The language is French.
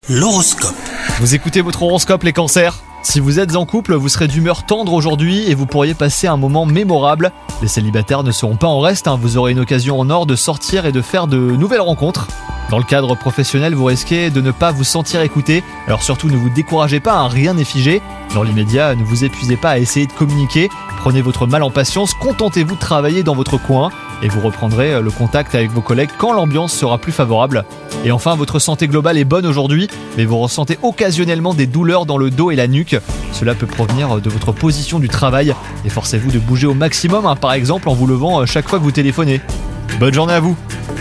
L'horoscope. Vous écoutez votre horoscope les cancers ? Si vous êtes en couple, vous serez d'humeur tendre aujourd'hui et vous pourriez passer un moment mémorable. Les célibataires ne seront pas en reste, vous aurez une occasion en or de sortir et de faire de nouvelles rencontres. Dans le cadre professionnel, vous risquez de ne pas vous sentir écouté, alors surtout ne vous découragez pas, rien n'est figé. Dans l'immédiat, ne vous épuisez pas à essayer de communiquer, prenez votre mal en patience, contentez-vous de travailler dans votre coin et vous reprendrez le contact avec vos collègues quand l'ambiance sera plus favorable. Et enfin, votre santé globale est bonne aujourd'hui, mais vous ressentez occasionnellement des douleurs dans le dos et la nuque. Cela peut provenir de votre position du travail. Efforcez-vous de bouger au maximum, par exemple en vous levant chaque fois que vous téléphonez. Bonne journée à vous!